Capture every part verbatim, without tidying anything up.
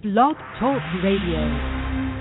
Blog Talk Radio.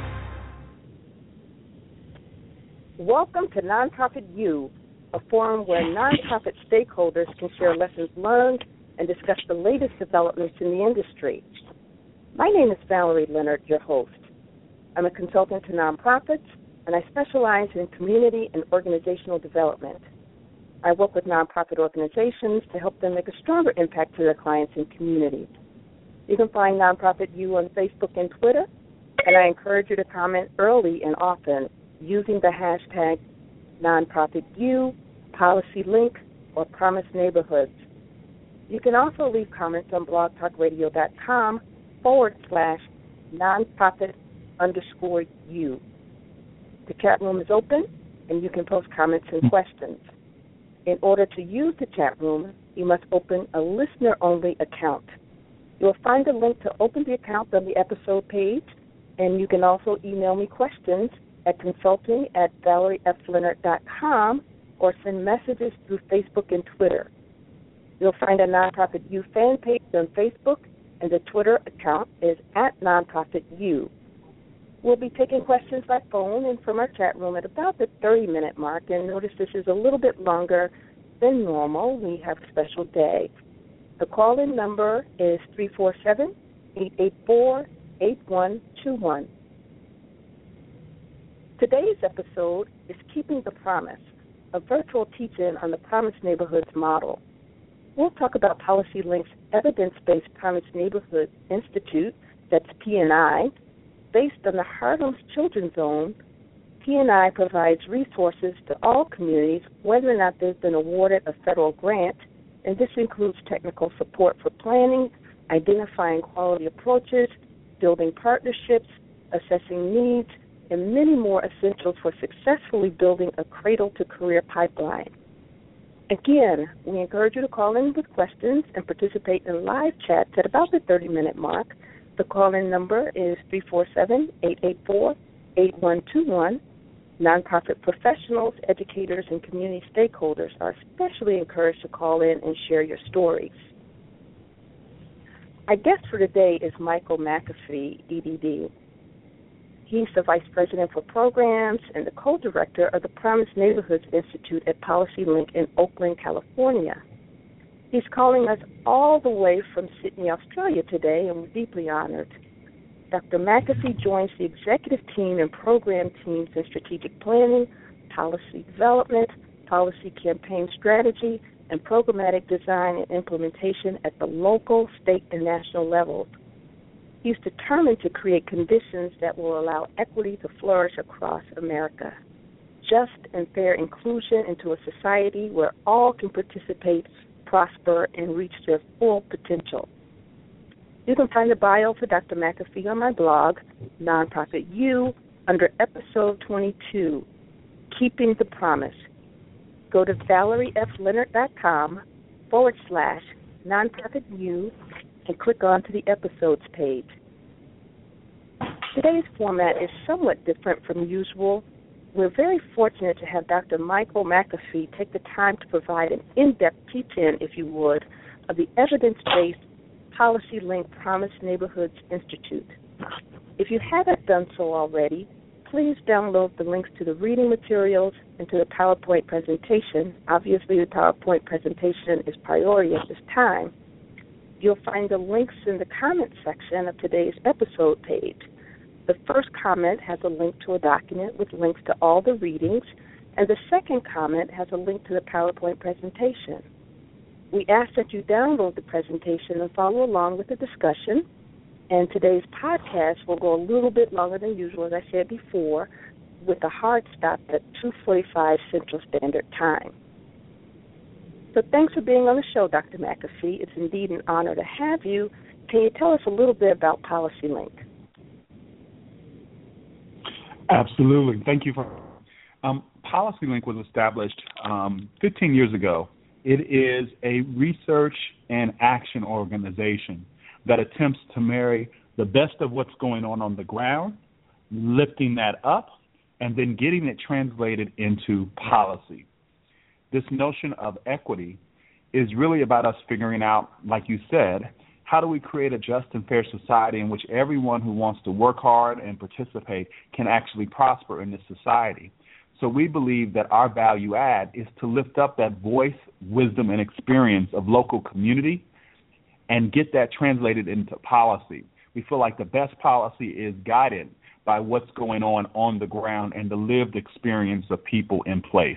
Welcome to Nonprofit U, a forum where nonprofit stakeholders can share lessons learned and discuss the latest developments in the industry. My name is Valerie Leonard, your host. I'm a consultant to nonprofits, and I specialize in community and organizational development. I work with nonprofit organizations to help them make a stronger impact to their clients and communities. You can find Nonprofit U on Facebook and Twitter, and I encourage you to comment early and often using the hashtag NonprofitU, PolicyLink, or Promise Neighborhoods. You can also leave comments on blogtalkradio.com forward slash nonprofit underscore U. The chat room is open, and you can post comments and questions. In order to use the chat room, you must open a listener-only account. You'll find a link to open the account on the episode page, and you can also email me questions at consulting at valerie f leonard dot com or send messages through Facebook and Twitter. You'll find a Nonprofit U fan page on Facebook, and the Twitter account is at Nonprofit U. We'll be taking questions by phone and from our chat room at about the thirty-minute mark, and notice this is a little bit longer than normal. We have a special day. The call-in number is three four seven, eight eight four, eight one two one. Today's episode is Keeping the Promise, a virtual teach-in on the Promise Neighborhoods model. We'll talk about PolicyLink's Evidence-Based Promise Neighborhood Institute, that's P N I. Based on the Harlem's Children's Zone, P N I provides resources to all communities, whether or not they've been awarded a federal grant, and this includes technical support for planning, identifying quality approaches, building partnerships, assessing needs, and many more essentials for successfully building a cradle-to-career pipeline. Again, we encourage you to call in with questions and participate in live chats at about the thirty-minute mark. The call-in number is three four seven, eight eight four, eight one two one. Nonprofit professionals, educators, and community stakeholders are especially encouraged to call in and share your stories. Our guest for today is Michael McAfee, E D D. He's the Vice President for Programs and the Co-Director of the Promise Neighborhoods Institute at PolicyLink in Oakland, California. He's calling us all the way from Sydney, Australia today, and we're deeply honored. Doctor McAfee joins the executive team and program teams in strategic planning, policy development, policy campaign strategy, and programmatic design and implementation at the local, state, and national levels. He's determined to create conditions that will allow equity to flourish across America. Just and fair inclusion into a society where all can participate, prosper, and reach their full potential. You can find the bio for Doctor McAfee on my blog, Nonprofit U, under Episode twenty-two, Keeping the Promise. Go to valeriefleonard.com forward slash Nonprofit U and click on to the episodes page. Today's format is somewhat different from usual. We're very fortunate to have Doctor Michael McAfee take the time to provide an in-depth teach-in, if you would, of the evidence-based PolicyLink Promise Neighborhoods Institute. If you haven't done so already, please download the links to the reading materials and to the PowerPoint presentation. Obviously, the PowerPoint presentation is priority at this time. You'll find the links in the comment section of today's episode page. The first comment has a link to a document with links to all the readings, and the second comment has a link to the PowerPoint presentation. We ask that you download the presentation and follow along with the discussion, and today's podcast will go a little bit longer than usual, as I said before, with a hard stop at two forty-five Central Standard Time. So thanks for being on the show, Doctor McAfee. It's indeed an honor to have you. Can you tell us a little bit about PolicyLink? Absolutely. Thank you for um, PolicyLink was established um, fifteen years ago. It is a research and action organization that attempts to marry the best of what's going on on the ground, lifting that up, and then getting it translated into policy. This notion of equity is really about us figuring out, like you said, How do we create a just and fair society in which everyone who wants to work hard and participate can actually prosper in this society? So we believe that our value add is to lift up that voice, wisdom, and experience of local community and get that translated into policy. We feel like the best policy is guided by what's going on on the ground and the lived experience of people in place.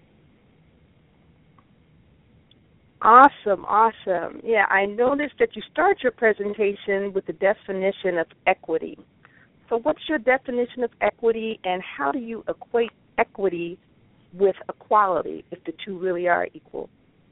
Awesome, awesome. Yeah, I noticed that you start your presentation with the definition of equity. So what's your definition of equity, and how do you equate equity with equality if the two really are equal?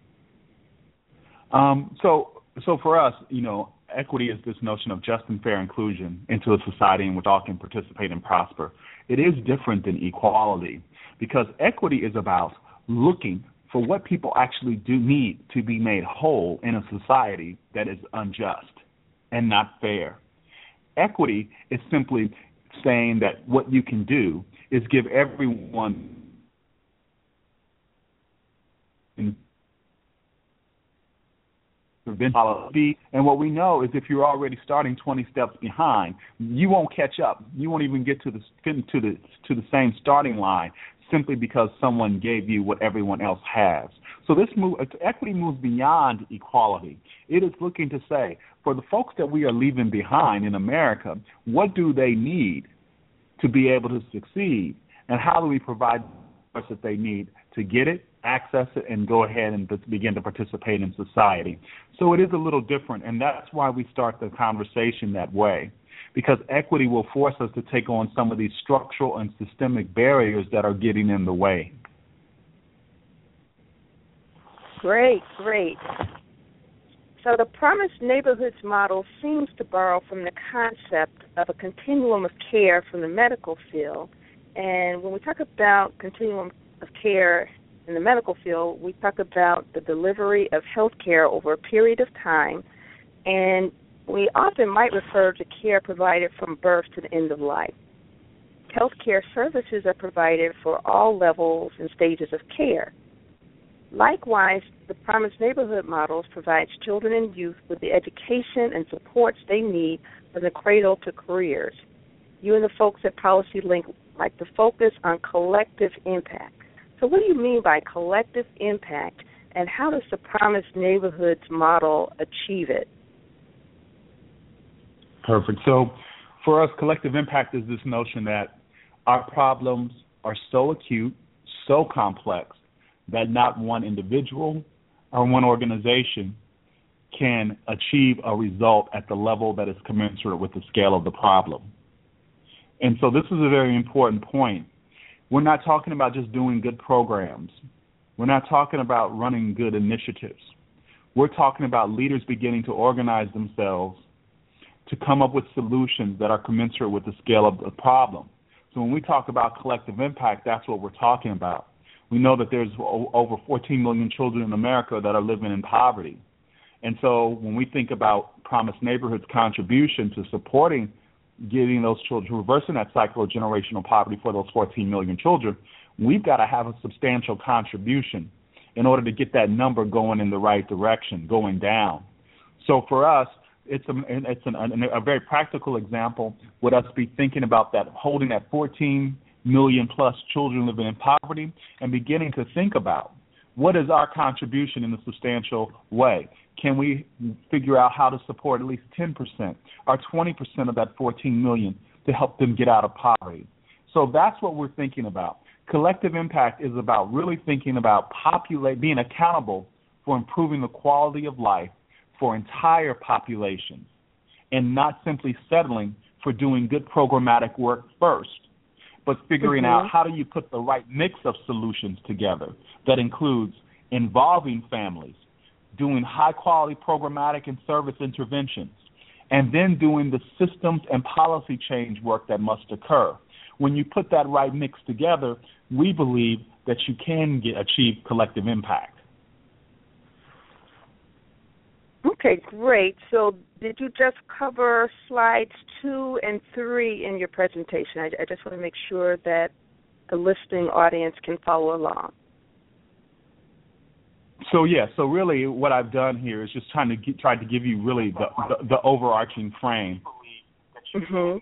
Um, so, so for us, you know, equity is this notion of just and fair inclusion into a society in which all can participate and prosper. It is different than equality because equity is about looking for what people actually do need to be made whole in a society that is unjust and not fair. Equity is simply saying that what you can do is give everyone policy, and what we know is if you're already starting twenty steps behind, you won't catch up. You won't even get to the to the to the same starting line simply because someone gave you what everyone else has. So this move, equity moves beyond equality. It is looking to say, for the folks that we are leaving behind in America, what do they need to be able to succeed, and how do we provide what that they need to get it, access it, and go ahead and begin to participate in society. So it is a little different, and that's why we start the conversation that way, because equity will force us to take on some of these structural and systemic barriers that are getting in the way. Great, great. So the Promised Neighborhoods model seems to borrow from the concept of a continuum of care from the medical field. And when we talk about continuum of care in the medical field, we talk about the delivery of health care over a period of time, and we often might refer to care provided from birth to the end of life. Health care services are provided for all levels and stages of care. Likewise, the Promised Neighborhood models provides children and youth with the education and supports they need from the cradle to careers. You and the folks at PolicyLink like to focus on collective impact. So what do you mean by collective impact, and how does the Promised Neighborhoods model achieve it? Perfect. So for us, collective impact is this notion that our problems are so acute, so complex, that not one individual or one organization can achieve a result at the level that is commensurate with the scale of the problem. And so this is a very important point. We're not talking about just doing good programs. We're not talking about running good initiatives. We're talking about leaders beginning to organize themselves to come up with solutions that are commensurate with the scale of the problem. So when we talk about collective impact, that's what we're talking about. We know that there's over fourteen million children in America that are living in poverty. And so when we think about Promised Neighborhoods' contribution to supporting getting those children, reversing that cycle of generational poverty for those fourteen million children, we've got to have a substantial contribution in order to get that number going in the right direction, going down. So for us, it's a, it's an, a, a very practical example would us be thinking about that, holding that fourteen million plus children living in poverty and beginning to think about what is our contribution in a substantial way. Can we figure out how to support at least ten percent or twenty percent of that fourteen million to help them get out of poverty? So that's what we're thinking about. Collective impact is about really thinking about populate, being accountable for improving the quality of life for entire populations and not simply settling for doing good programmatic work first, but figuring mm-hmm. out how do you put the right mix of solutions together that includes involving families, doing high-quality programmatic and service interventions, and then doing the systems and policy change work that must occur. When you put that right mix together, we believe that you can get, achieve collective impact. Okay, great. So did you just cover slides two and three in your presentation? I, I just want to make sure that the listening audience can follow along. So yeah, so really, what I've done here is just trying to get, try to give you really the, the, the overarching frame. Mm-hmm.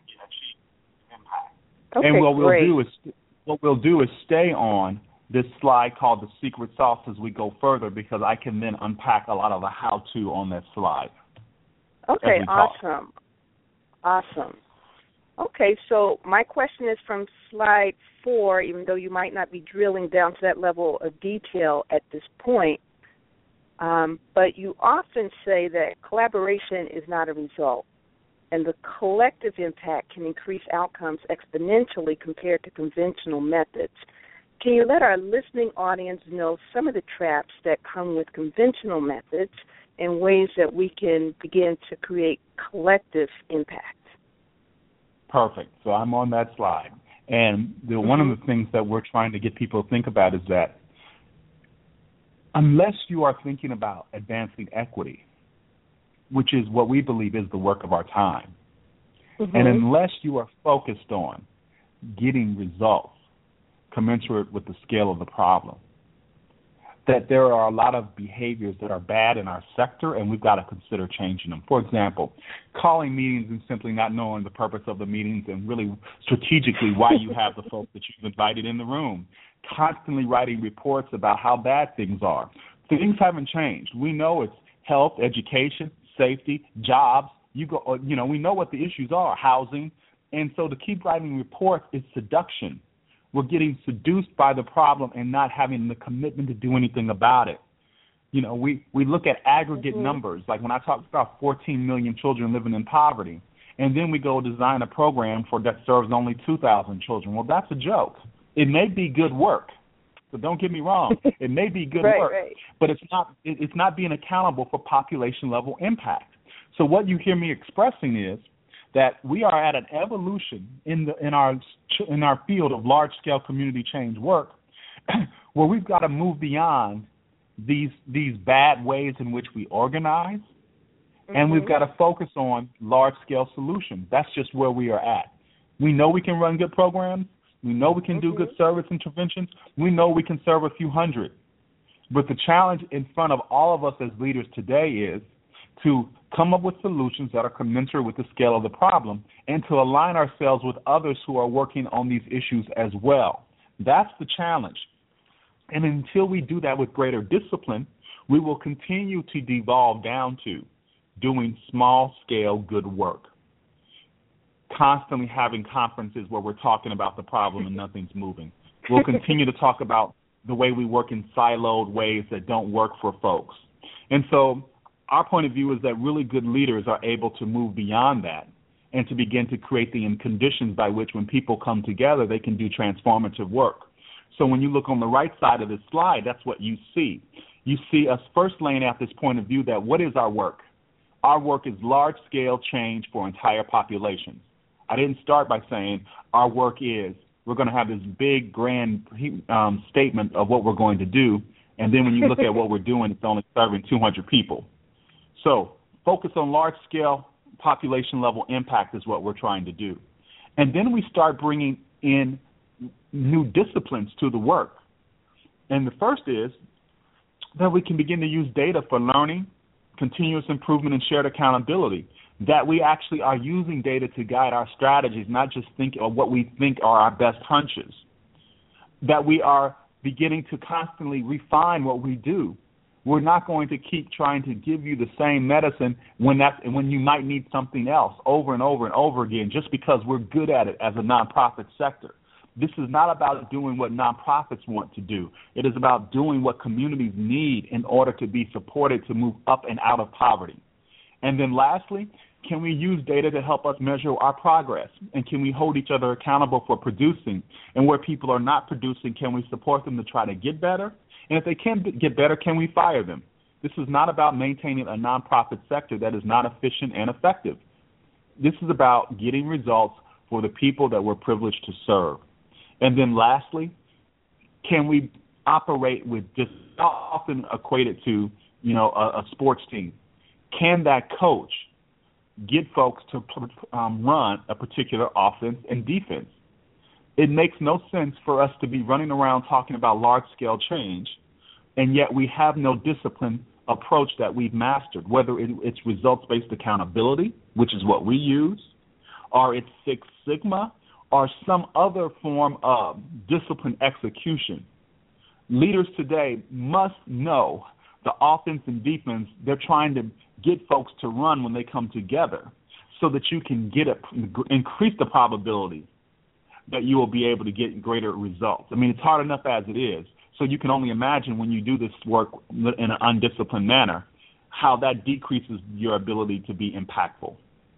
Okay, and what we'll great. do is what we'll do is stay on this slide called the secret sauce as we go further, because I can then unpack a lot of the how-to on that slide. Okay, awesome. Awesome. Okay, so my question is from slide four, even though you might not be drilling down to that level of detail at this point, um, but you often say that collaboration is not a result, and the collective impact can increase outcomes exponentially compared to conventional methods. Can you let our listening audience know some of the traps that come with conventional methods and ways that we can begin to create collective impact? Perfect. So I'm on that slide. And the, Mm-hmm. one of the things that we're trying to get people to think about is that unless you are thinking about advancing equity, which is what we believe is the work of our time, Mm-hmm. and unless you are focused on getting results commensurate with the scale of the problem, that there are a lot of behaviors that are bad in our sector, and we've got to consider changing them. For example, calling meetings and simply not knowing the purpose of the meetings and really strategically why you have the folks that you've invited in the room. Constantly writing reports about how bad things are. Things haven't changed. We know it's health, education, safety, jobs. You go, you know, we know what the issues are, housing. And so to keep writing reports is seduction. We're getting seduced by the problem and not having the commitment to do anything about it. You know, we, we look at aggregate mm-hmm. numbers, like when I talk about fourteen million children living in poverty, and then we go design a program for that serves only two thousand children. Well, that's a joke. It may be good work, so don't get me wrong. It may be good right, work, right. but it's not, it, it's not being accountable for population-level impact. So what you hear me expressing is that we are at an evolution in the in our in our field of large-scale community change work, where we've got to move beyond these these bad ways in which we organize, mm-hmm. and we've got to focus on large-scale solutions. That's just where we are at. We know we can run good programs. We know we can mm-hmm. do good service interventions. We know we can serve a few hundred. But the challenge in front of all of us as leaders today is to come up with solutions that are commensurate with the scale of the problem and to align ourselves with others who are working on these issues as well. That's the challenge. And until we do that with greater discipline, we will continue to devolve down to doing small-scale good work, constantly having conferences where we're talking about the problem and nothing's moving. We'll continue to talk about the way we work in siloed ways that don't work for folks. And so our point of view is that really good leaders are able to move beyond that and to begin to create the conditions by which when people come together, they can do transformative work. So when you look on the right side of this slide, that's what you see. You see us first laying out this point of view that what is our work? Our work is large-scale change for entire populations. I didn't start by saying our work is we're going to have this big, grand um, statement of what we're going to do, and then when you look at what we're doing, it's only serving two hundred people. So focus on large-scale population-level impact is what we're trying to do. And then we start bringing in new disciplines to the work. And the first is that we can begin to use data for learning, continuous improvement, and shared accountability, that we actually are using data to guide our strategies, not just think of what we think are our best hunches, that we are beginning to constantly refine what we do. We're not going to keep trying to give you the same medicine when that when you might need something else over and over and over again just because we're good at it as a nonprofit sector. This is not about doing what nonprofits want to do. It is about doing what communities need in order to be supported to move up and out of poverty. And then lastly, can we use data to help us measure our progress? And can we hold each other accountable for producing? And where people are not producing, can we support them to try to get better? And if they can get better, can we fire them? This is not about maintaining a nonprofit sector that is not efficient and effective. This is about getting results for the people that we're privileged to serve. And then lastly, can we operate with just often equated to, you know, a, a sports team? Can that coach get folks to um, run a particular offense and defense? It makes no sense for us to be running around talking about large-scale change and yet we have no discipline approach that we've mastered, whether it, it's results-based accountability, which is what we use, or it's Six Sigma, or some other form of discipline execution. Leaders today must know the offense and defense they're trying to get folks to run when they come together, so that you can get a, increase the probability that you will be able to get greater results. I mean, it's hard enough as it is. So you can only imagine when you do this work in an undisciplined manner, how that decreases your ability to be impactful.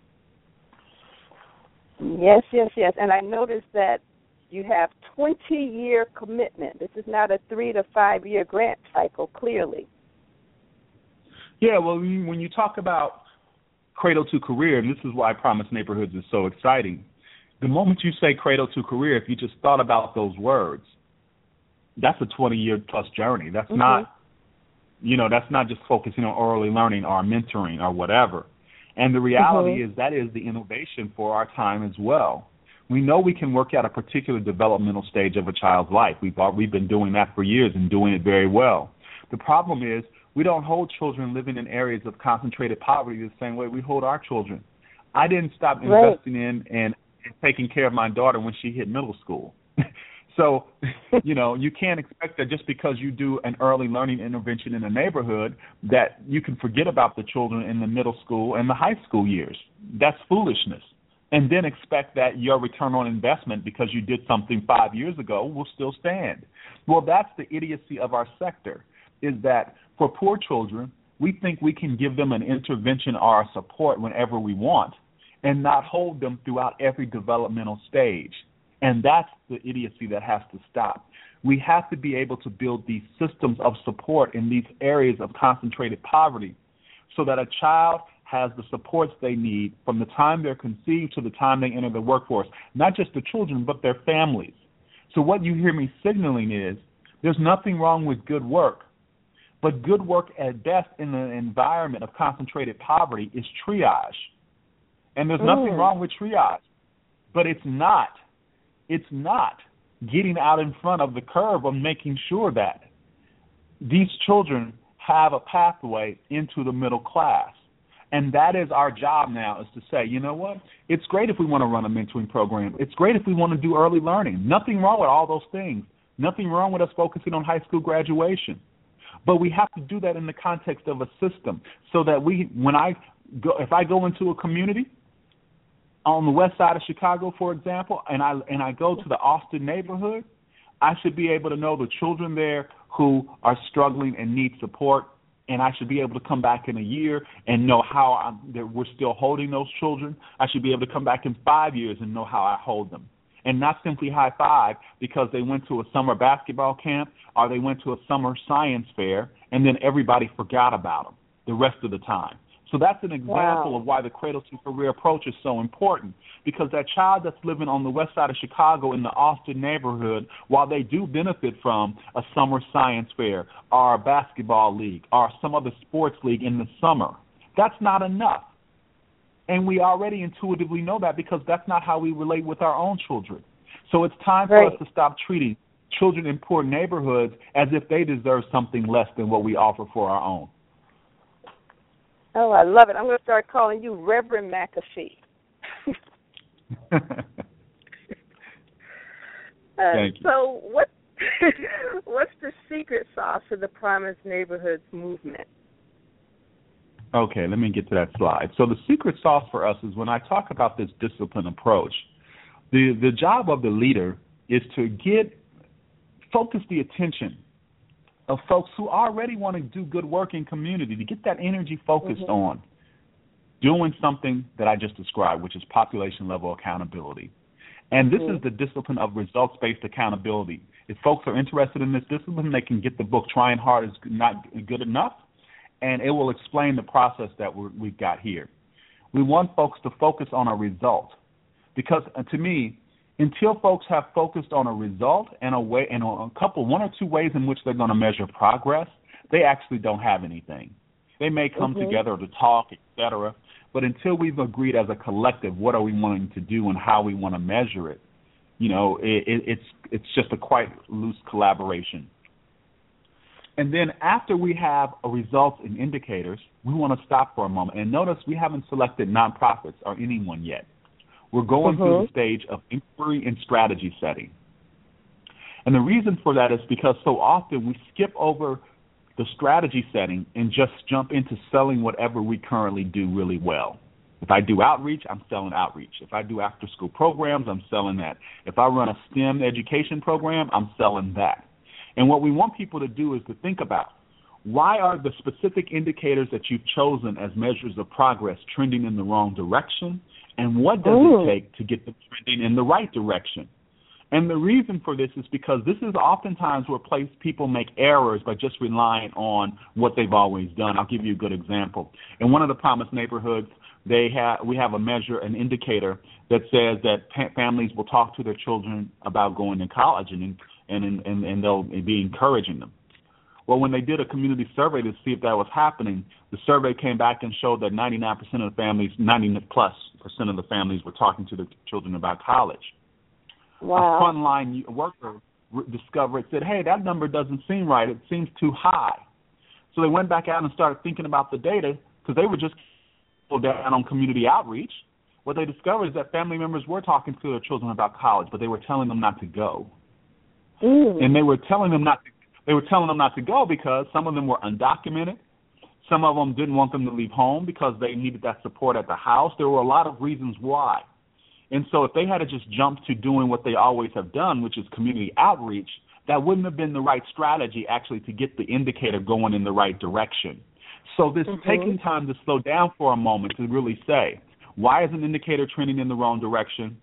Yes, yes, yes. And I noticed that you have twenty-year commitment. This is not a three- to five-year grant cycle, clearly. Yeah, well, when you talk about cradle to career, and this is why Promise Neighborhoods is so exciting, the moment you say cradle to career, if you just thought about those words, that's a twenty-year plus journey. That's mm-hmm. not, you know, that's not just focusing on early learning or mentoring or whatever. And the reality mm-hmm. is that is the innovation for our time as well. We know we can work at a particular developmental stage of a child's life. We've, we've been doing that for years and doing it very well. The problem is we don't hold children living in areas of concentrated poverty the same way we hold our children. I didn't stop right. investing in and taking care of my daughter when she hit middle school. So, you know, you can't expect that just because you do an early learning intervention in a neighborhood that you can forget about the children in the middle school and the high school years. That's foolishness. And then expect that your return on investment because you did something five years ago will still stand. Well, that's the idiocy of our sector, is that for poor children, we think we can give them an intervention or a support whenever we want and not hold them throughout every developmental stage. And that's the idiocy that has to stop. We have to be able to build these systems of support in these areas of concentrated poverty so that a child has the supports they need from the time they're conceived to the time they enter the workforce, not just the children, but their families. So what you hear me signaling is there's nothing wrong with good work, but good work at best in an environment of concentrated poverty is triage. And there's nothing mm. wrong with triage, but it's not. It's not getting out in front of the curve of making sure that these children have a pathway into the middle class. And that is our job now, is to say, you know what, it's great if we want to run a mentoring program. It's great if we want to do early learning. Nothing wrong with all those things. Nothing wrong with us focusing on high school graduation. But we have to do that in the context of a system so that we, when I go, if I go into a community, on the west side of Chicago, for example, and I and I go to the Austin neighborhood, I should be able to know the children there who are struggling and need support, and I should be able to come back in a year and know how I'm, that we're still holding those children. I should be able to come back in five years and know how I hold them, and not simply high five because they went to a summer basketball camp or they went to a summer science fair, and then everybody forgot about them the rest of the time. So that's an example wow. of why the cradle-to-career approach is so important, because that child that's living on the west side of Chicago in the Austin neighborhood, while they do benefit from a summer science fair or a basketball league or some other sports league in the summer, that's not enough. And we already intuitively know that because that's not how we relate with our own children. So it's time for right. us to stop treating children in poor neighborhoods as if they deserve something less than what we offer for our own. Oh, I love it. I'm going to start calling you Reverend McAfee. uh, Thank you. So what, what's the secret sauce of the Promise Neighborhoods movement? Okay, let me get to that slide. So the secret sauce for us is when I talk about this discipline approach, the, the job of the leader is to get, focus the attention of folks who already want to do good work in community, to get that energy focused mm-hmm. on doing something that I just described, which is population-level accountability. And this mm-hmm. is the discipline of results-based accountability. If folks are interested in this discipline, they can get the book Trying Hard is Not Good Enough, and it will explain the process that we're, we've got here. We want folks to focus on a result because, uh, to me, until folks have focused on a result and a way and a couple, one or two ways in which they're going to measure progress, they actually don't have anything. They may come mm-hmm. together to talk, et cetera, but until we've agreed as a collective what are we wanting to do and how we want to measure it, you know, it, it, it's it's just a quite loose collaboration. And then after we have a results and indicators, we want to stop for a moment. And notice we haven't selected nonprofits or anyone yet. We're going mm-hmm. through the stage of inquiry and strategy setting. And the reason for that is because so often we skip over the strategy setting and just jump into selling whatever we currently do really well. If I do outreach, I'm selling outreach. If I do after-school programs, I'm selling that. If I run a STEM education program, I'm selling that. And what we want people to do is to think about, why are the specific indicators that you've chosen as measures of progress trending in the wrong direction, and what does Ooh. it take to get them trending in the right direction? And the reason for this is because this is oftentimes where place people make errors by just relying on what they've always done. I'll give you a good example. In one of the Promise neighborhoods, they have we have a measure, an indicator that says that pa- families will talk to their children about going to college, and and and, and they'll be encouraging them. Well, when they did a community survey to see if that was happening, the survey came back and showed that ninety-nine percent of the families, ninety plus percent of the families were talking to their children about college. Wow. A frontline worker discovered, said, hey, that number doesn't seem right. It seems too high. So they went back out and started thinking about the data, because they were just down on community outreach. What they discovered is that family members were talking to their children about college, but they were telling them not to go. Mm. And they were telling them not to, they were telling them not to go because some of them were undocumented. Some of them didn't want them to leave home because they needed that support at the house. There were a lot of reasons why. And so if they had to just jump to doing what they always have done, which is community outreach, that wouldn't have been the right strategy actually to get the indicator going in the right direction. So this mm-hmm. taking time to slow down for a moment to really say, why is an indicator trending in the wrong direction?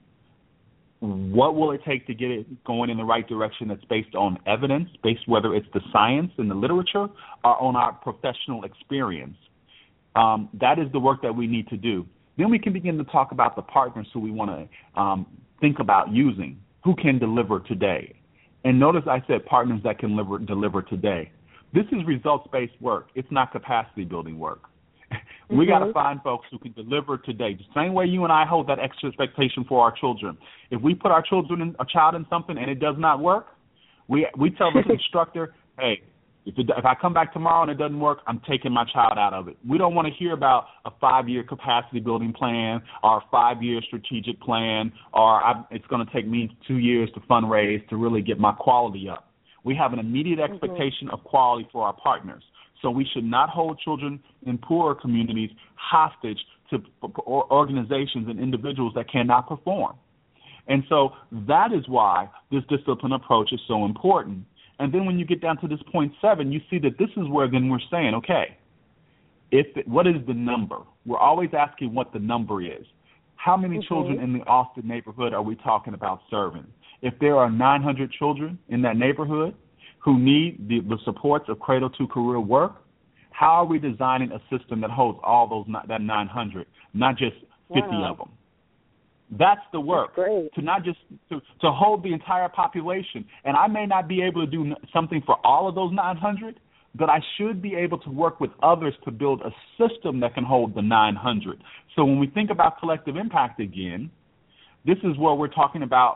What will it take to get it going in the right direction that's based on evidence, based whether it's the science and the literature or on our professional experience? Um, that is the work that we need to do. Then we can begin to talk about the partners who we want to um, think about using, who can deliver today. And notice I said partners that can deliver, deliver today. This is results-based work. It's not capacity-building work. Mm-hmm. We got to find folks who can deliver today. The same way you and I hold that extra expectation for our children. If we put our children, in, a child in something and it does not work, we we tell the instructor, hey, if, it, if I come back tomorrow and it doesn't work, I'm taking my child out of it. We don't want to hear about a five-year capacity-building plan or a five-year strategic plan or I, it's going to take me two years to fundraise to really get my quality up. We have an immediate expectation mm-hmm. of quality for our partners. So we should not hold children in poorer communities hostage to organizations and individuals that cannot perform. And so that is why this discipline approach is so important. And then when you get down to this point seven, you see that this is where then we're saying, okay, if it, what is the number? We're always asking what the number is. How many mm-hmm. children in the Austin neighborhood are we talking about serving? If there are nine hundred children in that neighborhood who need the, the supports of Cradle to Career work, how are we designing a system that holds all those that nine hundred, not just fifty wow. of them? That's the work, That's to not just to, to hold the entire population. And I may not be able to do something for all of those nine hundred, but I should be able to work with others to build a system that can hold the nine hundred. So when we think about collective impact again, this is where we're talking about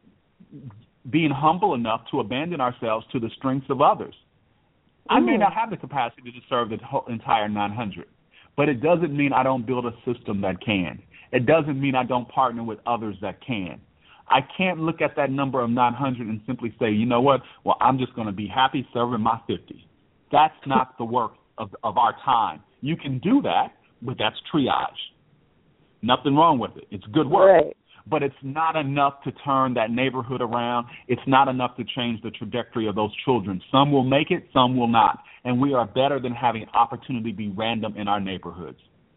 being humble enough to abandon ourselves to the strengths of others. I may not have the capacity to serve the whole entire nine hundred, but it doesn't mean I don't build a system that can. It doesn't mean I don't partner with others that can. I can't look at that number of nine hundred and simply say, you know what, well, I'm just going to be happy serving my fifty. That's not the work of, of our time. You can do that, but that's triage. Nothing wrong with it. It's good work. Right. But it's not enough to turn that neighborhood around. It's not enough to change the trajectory of those children. Some will make it, some will not. And we are better than having opportunity be random in our neighborhoods.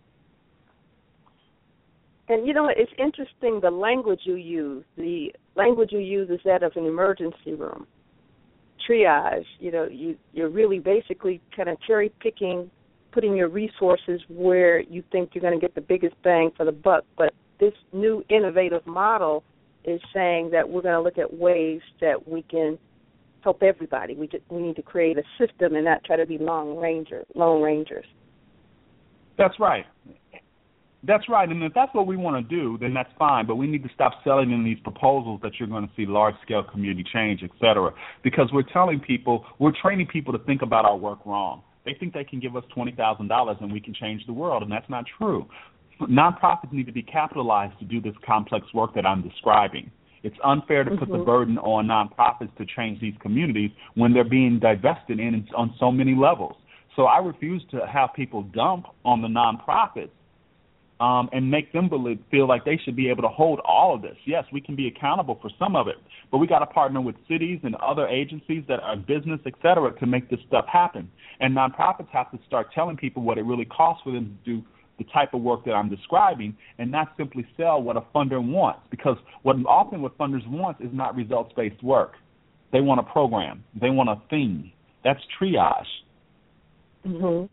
And, you know, it's interesting the language you use. The language you use is that of an emergency room. Triage, you know, you, you're really basically kind of cherry-picking, putting your resources where you think you're going to get the biggest bang for the buck. But this new innovative model is saying that we're going to look at ways that we can help everybody. We just, we need to create a system and not try to be lone ranger, lone rangers. That's right. That's right, and if that's what we want to do, then that's fine, but we need to stop selling in these proposals that you're going to see large-scale community change, et cetera, because we're telling people, we're training people to think about our work wrong. They think they can give us twenty thousand dollars and we can change the world, and that's not true. Nonprofits need to be capitalized to do this complex work that I'm describing. It's unfair to mm-hmm. put the burden on nonprofits to change these communities when they're being divested in on so many levels. So I refuse to have people dump on the nonprofits um, and make them believe, feel like they should be able to hold all of this. Yes, we can be accountable for some of it, but we got to partner with cities and other agencies that are business, et cetera, to make this stuff happen. And nonprofits have to start telling people what it really costs for them to do the type of work that I'm describing, and not simply sell what a funder wants, because what often what funders want is not results-based work. They want a program. They want a thing. That's triage. Mm-hmm.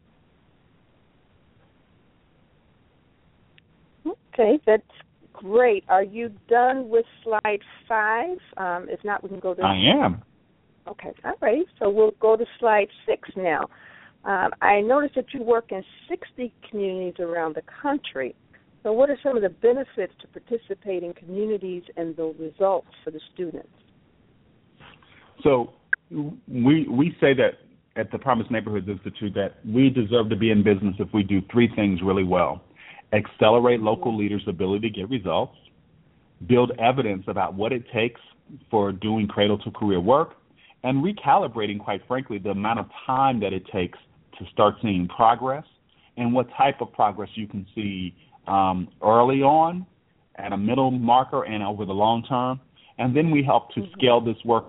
Okay, that's great. Are you done with slide five? Um, if not, we can go to... I am. Okay, all right. So we'll go to slide six now. Um, I noticed that you work in sixty communities around the country. So what are some of the benefits to participating in communities and the results for the students? So we we say that at the Promise Neighborhoods Institute that we deserve to be in business if we do three things really well. Accelerate local leaders' ability to get results, build evidence about what it takes for doing cradle-to-career work, and recalibrating, quite frankly, the amount of time that it takes to start seeing progress and what type of progress you can see um, early on, at a middle marker, and over the long term. And then we help to mm-hmm. scale this work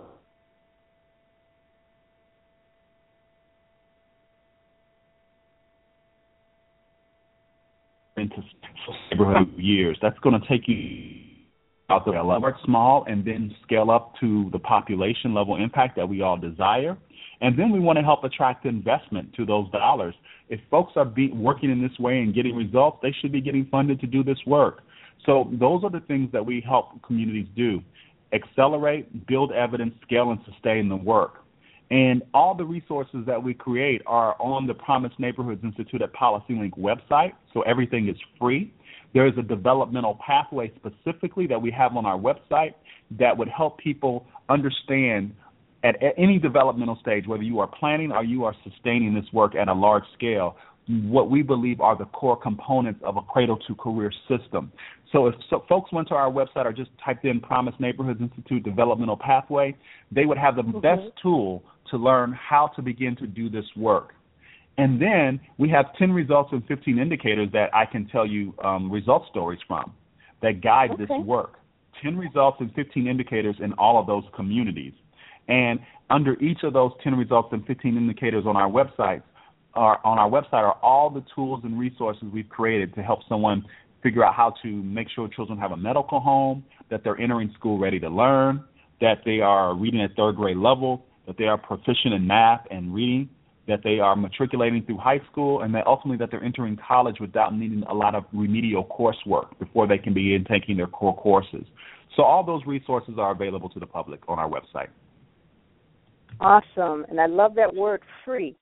into neighborhood years. That's going to take you out there, start small, and then scale up to the population level impact that we all desire. And then we want to help attract investment to those dollars. If folks are be, working in this way and getting results, they should be getting funded to do this work. So those are the things that we help communities do. Accelerate, build evidence, scale, and sustain the work. And all the resources that we create are on the Promise Neighborhoods Institute at PolicyLink website, so everything is free. There is a developmental pathway specifically that we have on our website that would help people understand at any developmental stage, whether you are planning or you are sustaining this work at a large scale, what we believe are the core components of a cradle-to-career system. So if so folks went to our website or just typed in Promise Neighborhoods Institute Developmental Pathway, they would have the mm-hmm. best tool to learn how to begin to do this work. And then we have ten results and fifteen indicators that I can tell you um, result stories from that guide okay. this work. ten results and fifteen indicators in all of those communities. And under each of those ten results and fifteen indicators on our website, are, on our website are all the tools and resources we've created to help someone figure out how to make sure children have a medical home, that they're entering school ready to learn, that they are reading at third grade level, that they are proficient in math and reading, that they are matriculating through high school, and that ultimately that they're entering college without needing a lot of remedial coursework before they can begin taking their core courses. So all those resources are available to the public on our website. Awesome. And I love that word, free.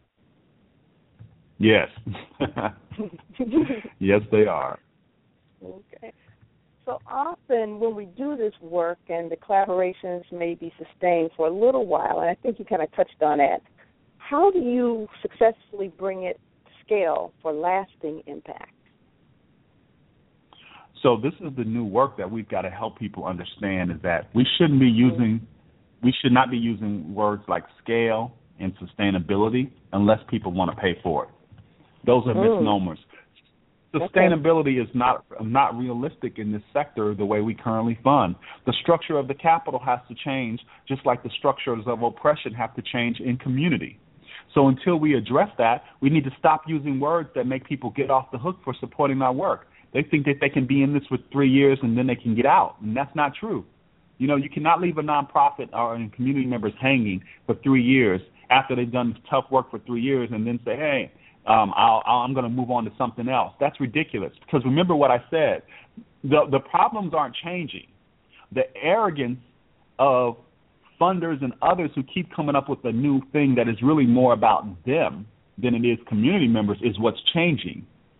Yes. Yes, they are. Okay. So often when we do this work and the collaborations may be sustained for a little while, and I think you kind of touched on that, how do you successfully bring it to scale for lasting impact? So this is the new work that we've got to help people understand, is that we shouldn't be using, we should not be using words like scale and sustainability unless people want to pay for it. Those are mm. misnomers. Sustainability okay. is not not realistic in this sector the way we currently fund. The structure of the capital has to change, just like the structures of oppression have to change in community. So until we address that, we need to stop using words that make people get off the hook for supporting our work. They think that they can be in this for three years and then they can get out, and that's not true. You know, you cannot leave a nonprofit or community members hanging for three years after they've done tough work for three years and then say, hey, Um, I'll, I'll, I'm going to move on to something else. That's ridiculous, because remember what I said. The, the problems aren't changing. The arrogance of funders and others who keep coming up with a new thing that is really more about them than it is community members is what's changing.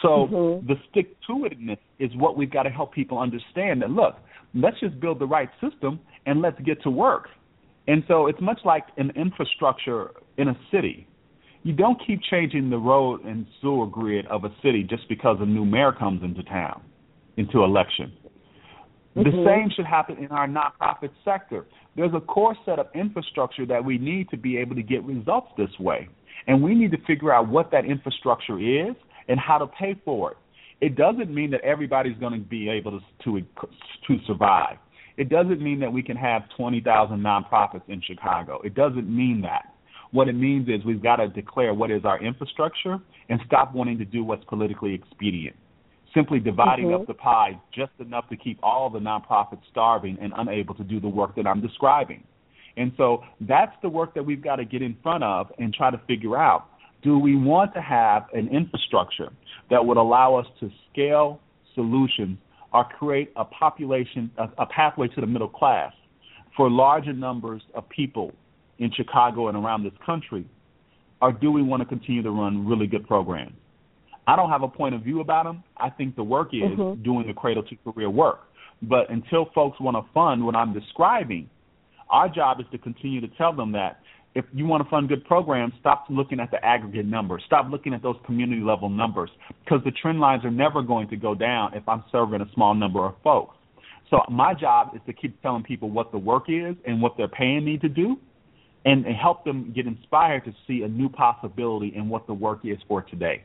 So mm-hmm. the stick-to-itness is what we've got to help people understand that, look, let's just build the right system and let's get to work. And so it's much like an infrastructure in a city. You don't keep changing the road and sewer grid of a city just because a new mayor comes into town, into election. Mm-hmm. The same should happen in our nonprofit sector. There's a core set of infrastructure that we need to be able to get results this way. And we need to figure out what that infrastructure is and how to pay for it. It doesn't mean that everybody's going to be able to, to to survive. It doesn't mean that we can have twenty thousand nonprofits in Chicago. It doesn't mean that. What it means is we've got to declare what is our infrastructure and stop wanting to do what's politically expedient. Simply dividing mm-hmm. up the pie just enough to keep all the nonprofits starving and unable to do the work that I'm describing. And so that's the work that we've got to get in front of and try to figure out. Do we want to have an infrastructure that would allow us to scale solutions or create a population, a, a pathway to the middle class for larger numbers of people in Chicago and around this country? Or do we want to continue to run really good programs? I don't have a point of view about them. I think the work is mm-hmm. doing the cradle-to-career work. But until folks want to fund what I'm describing, our job is to continue to tell them that if you want to fund good programs, stop looking at the aggregate numbers. Stop looking at those community-level numbers, because the trend lines are never going to go down if I'm serving a small number of folks. So my job is to keep telling people what the work is and what they're paying me to do, and, and help them get inspired to see a new possibility in what the work is for today.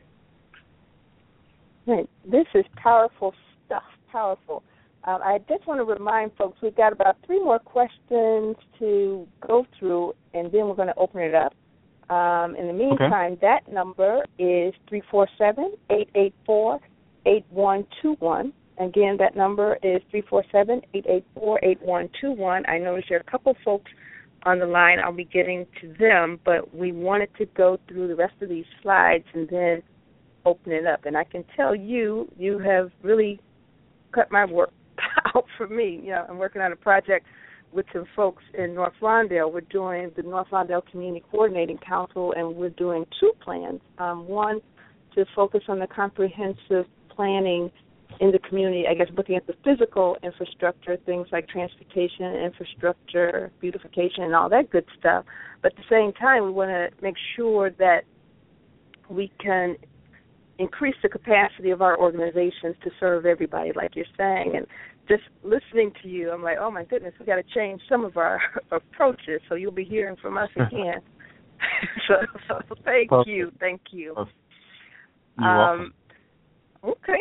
Right. This is powerful stuff, powerful. Um, I just want to remind folks we've got about three more questions to go through, and then we're going to open it up. Um, in the meantime, okay. that number is three four seven, eight eight four, eight one two one. Again, that number is three four seven, eight eight four, eight one two one. I noticed there are a couple folks on the line. I'll be getting to them, but we wanted to go through the rest of these slides and then open it up. And I can tell you, you have really cut my work out for me. You know, I'm working on a project with some folks in North Lawndale. We're doing the North Lawndale Community Coordinating Council, and we're doing two plans. Um, one, to focus on the comprehensive planning in the community, I guess looking at the physical infrastructure, things like transportation, infrastructure, beautification, and all that good stuff. But at the same time, we want to make sure that we can increase the capacity of our organizations to serve everybody, like you're saying. And just listening to you, I'm like, oh, my goodness, we've got to change some of our approaches, so you'll be hearing from us again. so, so thank Perfect. you. Thank you. You're um, welcome. Okay.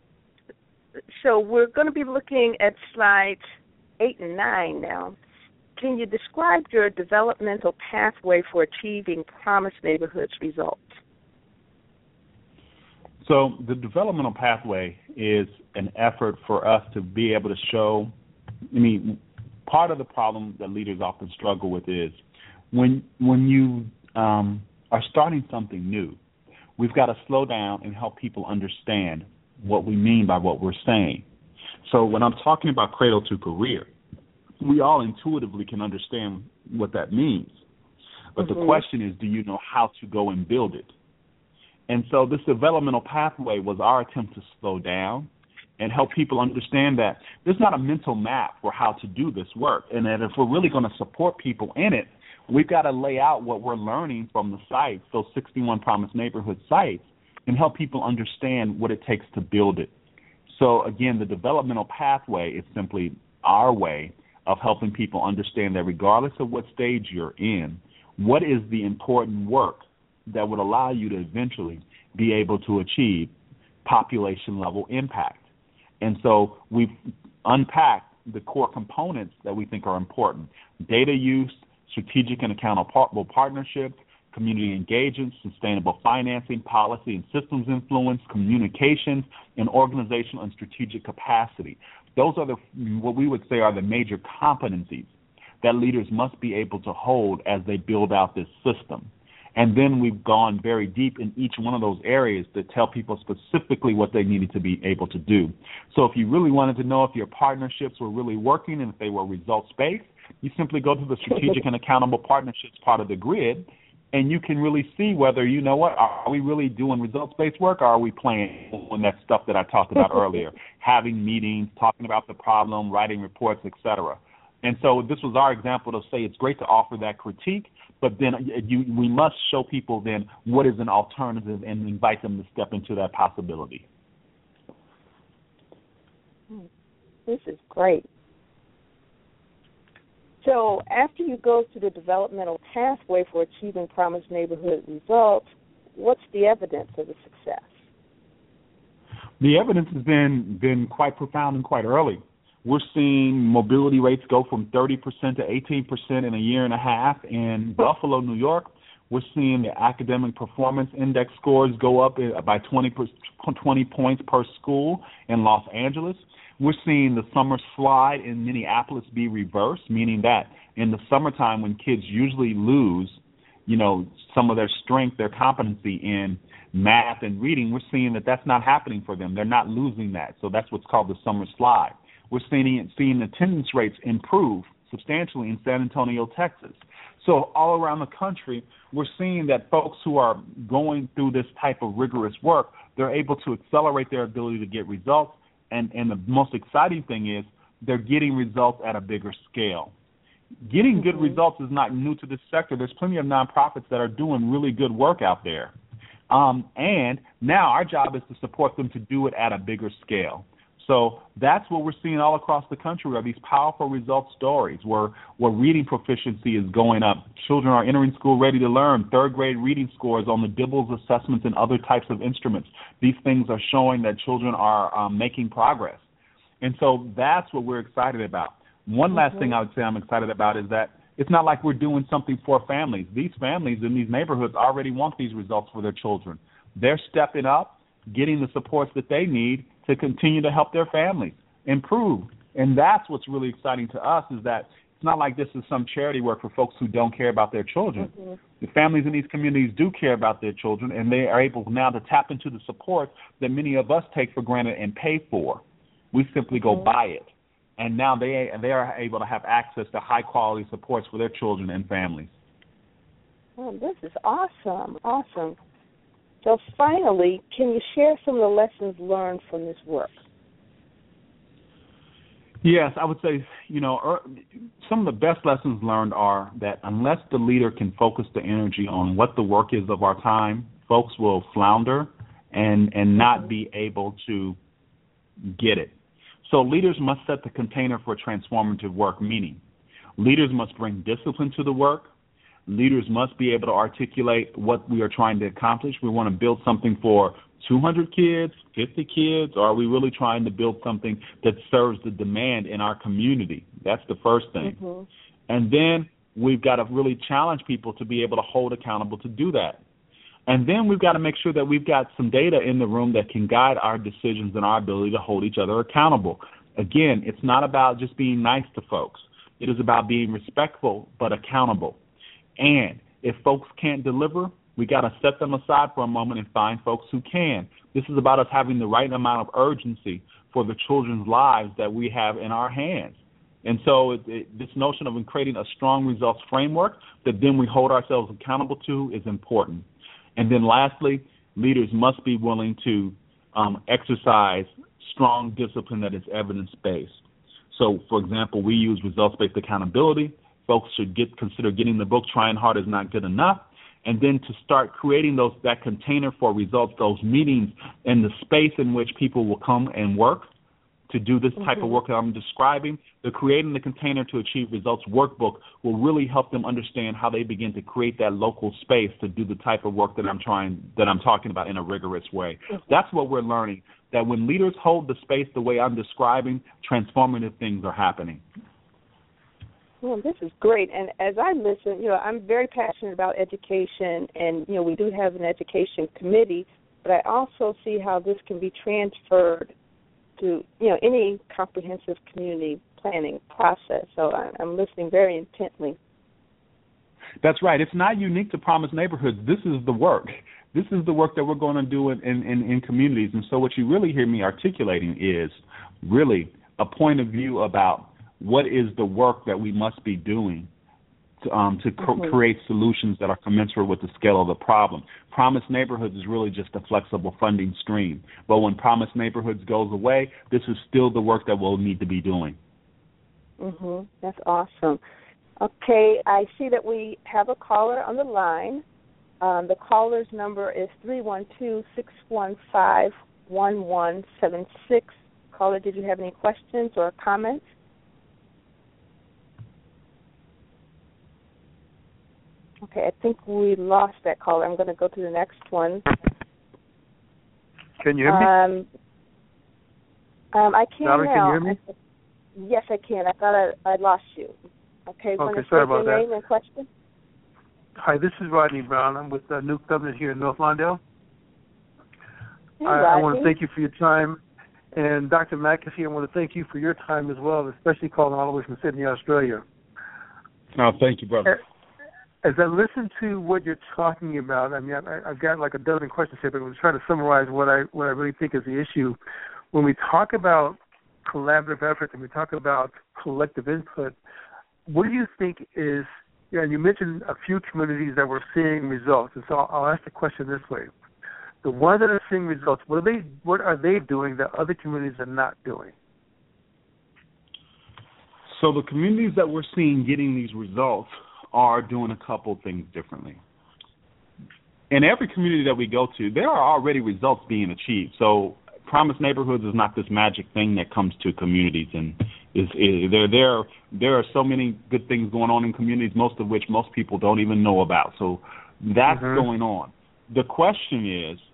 So we're going to be looking at slides eight and nine now. Can you describe your developmental pathway for achieving Promise Neighborhoods results? So the developmental pathway is an effort for us to be able to show, I mean, part of the problem that leaders often struggle with is when when you um, are starting something new, we've got to slow down and help people understand what we mean by what we're saying. So when I'm talking about cradle to career, we all intuitively can understand what that means. But mm-hmm. the question is, do you know how to go and build it? And so this developmental pathway was our attempt to slow down and help people understand that there's not a mental map for how to do this work, and that if we're really going to support people in it, we've got to lay out what we're learning from the sites, those sixty-one Promise Neighborhood sites, and help people understand what it takes to build it. So, again, the developmental pathway is simply our way of helping people understand that regardless of what stage you're in, what is the important work that would allow you to eventually be able to achieve population-level impact. And so we've unpacked the core components that we think are important: data use, strategic and accountable partnerships, community engagement, sustainable financing, policy and systems influence, communications, and organizational and strategic capacity. Those are the what we would say are the major competencies that leaders must be able to hold as they build out this system. And then we've gone very deep in each one of those areas to tell people specifically what they needed to be able to do. So if you really wanted to know if your partnerships were really working and if they were results-based, you simply go to the strategic and accountable partnerships part of the grid, and you can really see whether, you know what, are we really doing results-based work, or are we playing on that stuff that I talked about earlier, having meetings, talking about the problem, writing reports, et cetera. And so this was our example to say it's great to offer that critique, but then you, we must show people then what is an alternative and invite them to step into that possibility. This is great. So after you go through the developmental pathway for achieving promised neighborhood results, what's the evidence of the success? The evidence has been, been quite profound and quite early. We're seeing mobility rates go from thirty percent to eighteen percent in a year and a half in Buffalo, New York. We're seeing the academic performance index scores go up by twenty, twenty points per school in Los Angeles. We're seeing the summer slide in Minneapolis be reversed, meaning that in the summertime when kids usually lose, you know, some of their strength, their competency in math and reading, we're seeing that that's not happening for them. They're not losing that. So that's what's called the summer slide. We're seeing, seeing attendance rates improve substantially in San Antonio, Texas. So all around the country, we're seeing that folks who are going through this type of rigorous work, they're able to accelerate their ability to get results. And, and the most exciting thing is they're getting results at a bigger scale. Getting mm-hmm. good results is not new to this sector. There's plenty of nonprofits that are doing really good work out there. Um, and now our job is to support them to do it at a bigger scale. So that's what we're seeing all across the country are these powerful results stories where, where reading proficiency is going up. Children are entering school ready to learn. Third grade reading scores on the Dibbles assessments and other types of instruments. These things are showing that children are um, making progress. And so that's what we're excited about. One last mm-hmm. thing I would say I'm excited about is that it's not like we're doing something for families. These families in these neighborhoods already want these results for their children. They're stepping up, getting the supports that they need to continue to help their families improve. And that's what's really exciting to us is that it's not like this is some charity work for folks who don't care about their children. Mm-hmm. The families in these communities do care about their children, and they are able now to tap into the support that many of us take for granted and pay for. We simply go mm-hmm. buy it. And now they they are able to have access to high-quality supports for their children and families. Oh, this is awesome, awesome. So finally, can you share some of the lessons learned from this work? Yes, I would say, you know, some of the best lessons learned are that unless the leader can focus the energy on what the work is of our time, folks will flounder and, and not be able to get it. So leaders must set the container for transformative work, meaning leaders must bring discipline to the work. Leaders must be able to articulate what we are trying to accomplish. We want to build something for two hundred kids, fifty kids, or are we really trying to build something that serves the demand in our community? That's the first thing. Mm-hmm. And then we've got to really challenge people to be able to hold accountable to do that. And then we've got to make sure that we've got some data in the room that can guide our decisions and our ability to hold each other accountable. Again, it's not about just being nice to folks. It is about being respectful but accountable. And if folks can't deliver, we got to set them aside for a moment and find folks who can. This is about us having the right amount of urgency for the children's lives that we have in our hands. And so it, it, this notion of creating a strong results framework that then we hold ourselves accountable to is important. And then lastly, leaders must be willing to um, exercise strong discipline that is evidence-based. So, for example, we use results-based accountability. Folks should get consider getting the book Trying Hard is Not Good Enough, and then to start creating those that container for results, those meetings, and the space in which people will come and work to do this type mm-hmm. of work that I'm describing. The Creating the Container to Achieve Results workbook will really help them understand how they begin to create that local space to do the type of work that I'm trying that I'm talking about in a rigorous way. Mm-hmm. That's what we're learning, that when leaders hold the space the way I'm describing, transformative things are happening. Well, this is great. And as I listen, you know, I'm very passionate about education, and, you know, we do have an education committee, but I also see how this can be transferred to, you know, any comprehensive community planning process. So I'm listening very intently. That's right. It's not unique to Promise Neighborhoods. This is the work. This is the work that we're going to do in, in, in communities. And so what you really hear me articulating is really a point of view about what is the work that we must be doing to, um, to co- mm-hmm. create solutions that are commensurate with the scale of the problem. Promise Neighborhoods is really just a flexible funding stream. But when Promise Neighborhoods goes away, this is still the work that we'll need to be doing. Mm-hmm. That's awesome. Okay, I see that we have a caller on the line. Um, the caller's number is three one two, six one five, one one seven six. Caller, did you have any questions or comments? Okay, I think we lost that caller. I'm going to go to the next one. Can you hear me? Um, um, I can Valerie, now. can you hear me? I, yes, I can. I thought I, I lost you. Okay, want Okay, to sorry state your about that. name and question? Hi, this is Rodney Brown. I'm with uh, New Covenant here in North Lawndale. Hey, I, I want Rodney. to thank you for your time. And Doctor Mack is here. I want to thank you for your time as well, especially calling all the way from Sydney, Australia. Oh, thank you, brother. As I listen to what you're talking about, I mean, I, I've got like a dozen questions here, but I'm trying to summarize what I what I really think is the issue. When we talk about collaborative efforts and we talk about collective input, what do you think is, yeah, and you mentioned a few communities that were seeing results, and so I'll, I'll ask the question this way. The ones that are seeing results, what are they what are they doing that other communities are not doing? So the communities that we're seeing getting these results are doing a couple things differently. In every community that we go to, there are already results being achieved. So Promise Neighborhoods is not this magic thing that comes to communities, and is, is there there there are so many good things going on in communities, most of which most people don't even know about. So that's mm-hmm. going on. The question is,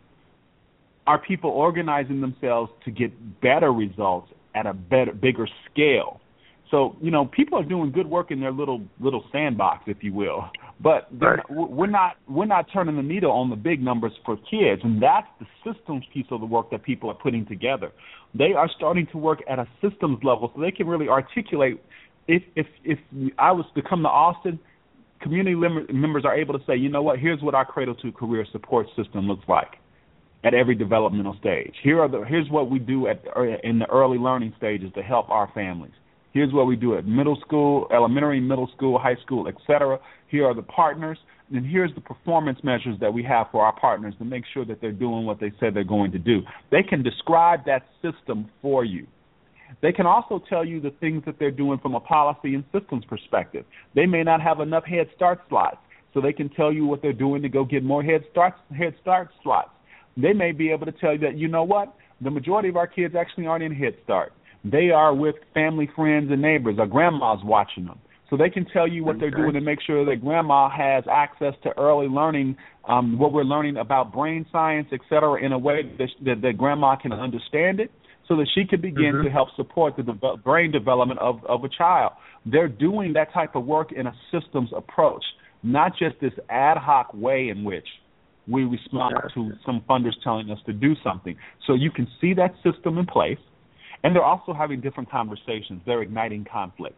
are people organizing themselves to get better results at a better, bigger scale? So, you know, people are doing good work in their little little sandbox, if you will, but right. not, we're not we're not turning the needle on the big numbers for kids, and that's the systems piece of the work that people are putting together. They are starting to work at a systems level, so they can really articulate. If if if I was to come to Austin, community members are able to say, you know what, here's what our cradle to career support system looks like at every developmental stage. Here are the here's what we do at in the early learning stages to help our families. Here's what we do at middle school, elementary, middle school, high school, et cetera. Here are the partners, and here's the performance measures that we have for our partners to make sure that they're doing what they said they're going to do. They can describe that system for you. They can also tell you the things that they're doing from a policy and systems perspective. They may not have enough Head Start slots, so they can tell you what they're doing to go get more Head Start, Head Start slots. They may be able to tell you that, you know what, the majority of our kids actually aren't in Head Start. They are with family, friends, and neighbors, or grandma's watching them. So they can tell you what they're doing to make sure that grandma has access to early learning, um, what we're learning about brain science, et cetera, in a way that, that, that grandma can understand it so that she can begin mm-hmm. to help support the de- brain development of, of a child. They're doing that type of work in a systems approach, not just this ad hoc way in which we respond to some funders telling us to do something. So you can see that system in place. And they're also having different conversations. They're igniting conflict.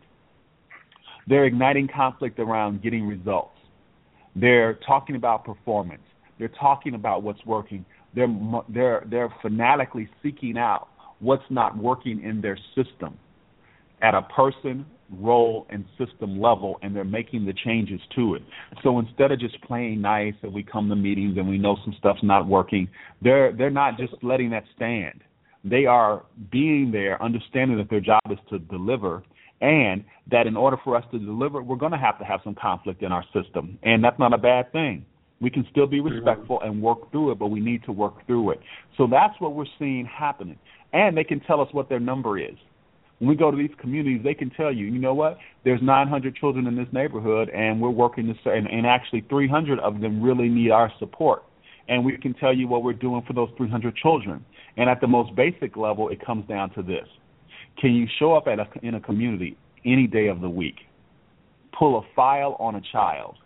They're igniting conflict around getting results. They're talking about performance. They're talking about what's working. They're they're they're fanatically seeking out what's not working in their system at a person, role, and system level, and they're making the changes to it. So instead of just playing nice and we come to meetings and we know some stuff's not working, they're they're not just letting that stand. They are being there, understanding that their job is to deliver, and that in order for us to deliver, we're going to have to have some conflict in our system. And that's not a bad thing. We can still be respectful and work through it, but we need to work through it. So that's what we're seeing happening. And they can tell us what their number is. When we go to these communities, they can tell you, you know what, there's nine hundred children in this neighborhood, and we're working to, and, and actually three hundred of them really need our support. And we can tell you what we're doing for those three hundred children. And at the most basic level, it comes down to this. Can you show up at a, in a community any day of the week, pull a file on a child,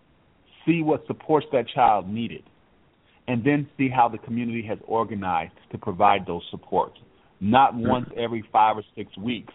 see what supports that child needed, and then see how the community has organized to provide those supports, not once every five or six weeks,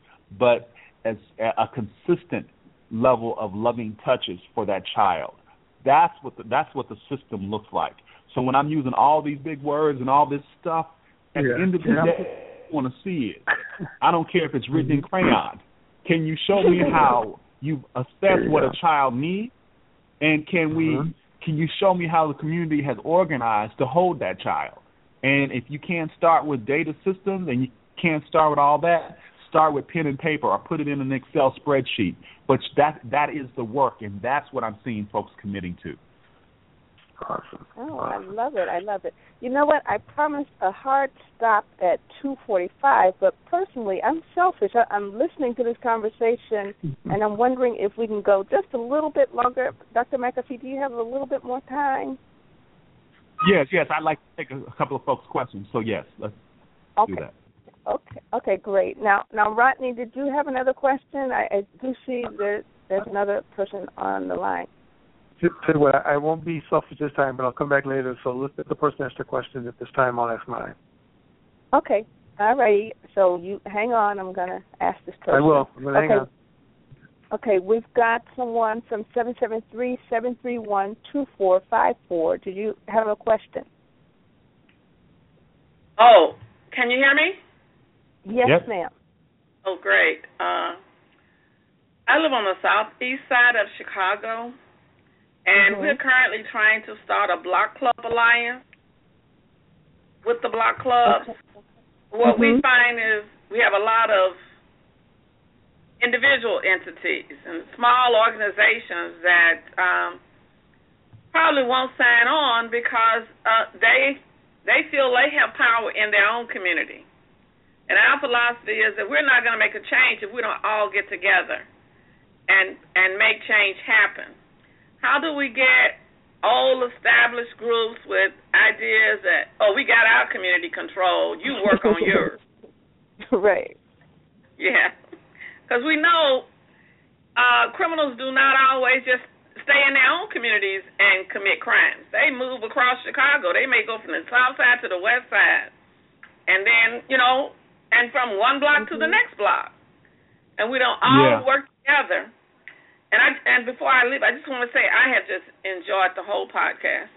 but as a consistent level of loving touches for that child. That's what the, that's what the system looks like. So when I'm using all these big words and all this stuff, at yeah. the end of the yeah. day, I want to see it. I don't care if it's written in crayon. Can you show me how you've assessed what go. a child needs, and can we mm-hmm. can you show me how the community has organized to hold that child? And if you can't start with data systems and you can't start with all that, start with pen and paper or put it in an Excel spreadsheet. But that that is the work, and that's what I'm seeing folks committing to. Awesome. Oh, awesome. I love it. I love it. You know what? I promised a hard stop at two forty-five, but personally, I'm selfish. I, I'm listening to this conversation, and I'm wondering if we can go just a little bit longer. Doctor McAfee, do you have a little bit more time? Yes, yes. I'd like to take a, a couple of folks' questions. So, yes, let's okay. do that. Okay. Okay, great. Now, now, Rodney, did you have another question? I, I do see there, there's another person on the line. Tell you what, I won't be selfish this time, but I'll come back later. So let the person ask their question. At this time, I'll ask mine. Okay. All right. So you hang on. I'm going to ask this person. I will. I'm going to okay. hang on. Okay. We've got someone from seven seven three, seven three one, two four five four. Did you have a question? Oh, can you hear me? Yes, yep. ma'am. Oh, great. Uh, I live on the southeast side of Chicago. And mm-hmm. we're currently trying to start a block club alliance with the block clubs. Okay. What mm-hmm. we find is we have a lot of individual entities and small organizations that um, probably won't sign on because uh, they they feel they have power in their own community. And our philosophy is that we're not going to make a change if we don't all get together and and make change happen. How do we get old established groups with ideas that, oh, we got our community controlled, you work on yours? Right. Yeah. Because we know uh, criminals do not always just stay in their own communities and commit crimes. They move across Chicago. They may go from the south side to the west side. And then, you know, and from one block mm-hmm. to the next block. And we don't all yeah. work together. And I, and before I leave, I just want to say I have just enjoyed the whole podcast.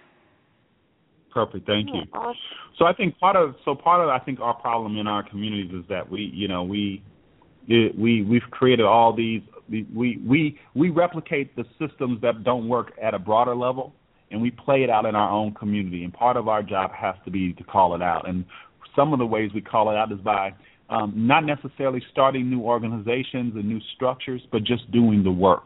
Perfect. Thank you. Oh, awesome. So I think part of so part of I think our problem in our communities is that we you know we it, we we've created all these we we we replicate the systems that don't work at a broader level, and we play it out in our own community. And part of our job has to be to call it out. And some of the ways we call it out is by um, not necessarily starting new organizations and new structures, but just doing the work.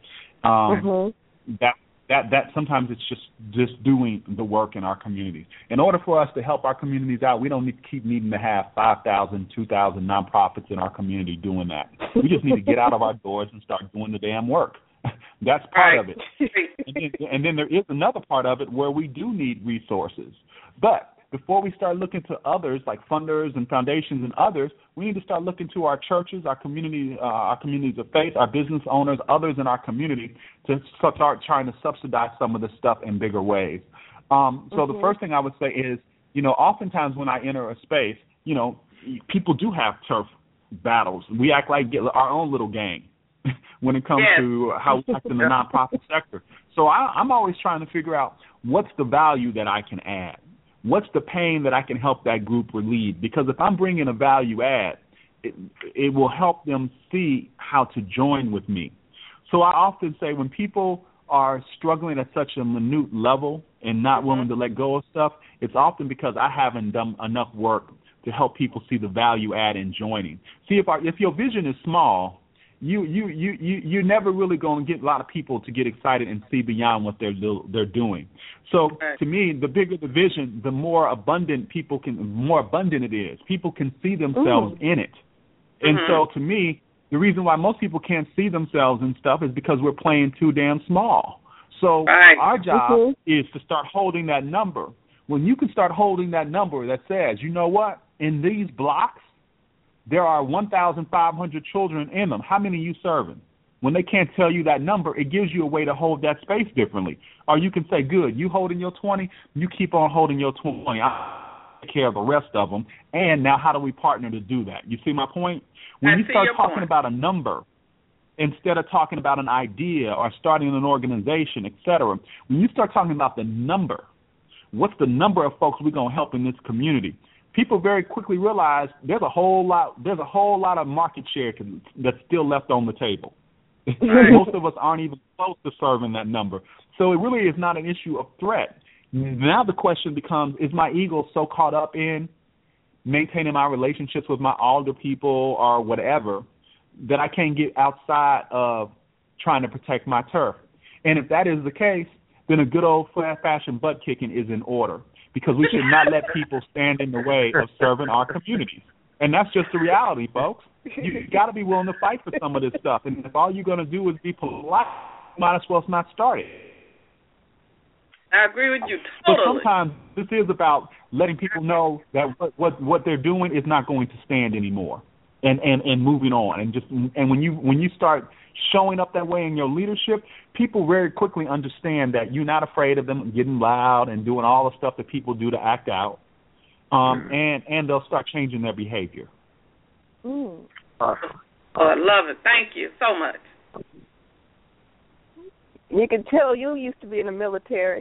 Um, mm-hmm. That that that sometimes it's just just doing the work in our communities. In order for us to help our communities out, we don't need to keep needing to have five thousand, two thousand nonprofits in our community doing that. We just need to get out of our doors and start doing the damn work. That's part right. of it. And then, and then there is another part of it where we do need resources. But before we start looking to others like funders and foundations and others, we need to start looking to our churches, our community, uh, our communities of faith, our business owners, others in our community to start trying to subsidize some of this stuff in bigger ways. Um, so mm-hmm. the first thing I would say is, you know, oftentimes when I enter a space, you know, people do have turf battles. We act like our own little gang when it comes yes. to how we act in the nonprofit sector. So I, I'm always trying to figure out what's the value that I can add. What's the pain that I can help that group relieve? Because if I'm bringing a value add, it, it will help them see how to join with me. So I often say when people are struggling at such a minute level and not mm-hmm. willing to let go of stuff, it's often because I haven't done enough work to help people see the value add in joining. See, if our, if your vision is small, you you you you you're never really going to get a lot of people to get excited and see beyond what they're do, they're doing. So to me, the bigger the vision, the more abundant people can, more abundant it is. People can see themselves Ooh. in it. And mm-hmm. so to me, the reason why most people can't see themselves in stuff is because we're playing too damn small. So right. our job mm-hmm. is to start holding that number. When you can start holding that number that says, you know what, in these blocks, there are one thousand five hundred children in them. How many are you serving? When they can't tell you that number, it gives you a way to hold that space differently. Or you can say, good, you holding your twenty, you keep on holding your twenty. I'll take care of the rest of them. And now how do we partner to do that? You see my point? When I you see start your talking point. about a number instead of talking about an idea or starting an organization, et cetera, when you start talking about the number, what's the number of folks we're going to help in this community? People very quickly realize there's a whole lot there's a whole lot of market share to, that's still left on the table. Most of us aren't even close to serving that number. So it really is not an issue of threat. Now the question becomes, is my ego so caught up in maintaining my relationships with my older people or whatever that I can't get outside of trying to protect my turf? And if that is the case, then a good old-fashioned butt-kicking is in order, because we should not let people stand in the way of serving our communities. And that's just the reality, folks. You got to be willing to fight for some of this stuff. And if all you're going to do is be polite, might as well not start it. I agree with you totally. But sometimes this is about letting people know that what, what what they're doing is not going to stand anymore, and, and, and moving on. And just and when you when you start showing up that way in your leadership, people very quickly understand that you're not afraid of them getting loud and doing all the stuff that people do to act out, um, and and they'll start changing their behavior. Mm. Awesome. Oh, I love it. Thank you so much. You can tell you used to be in the military.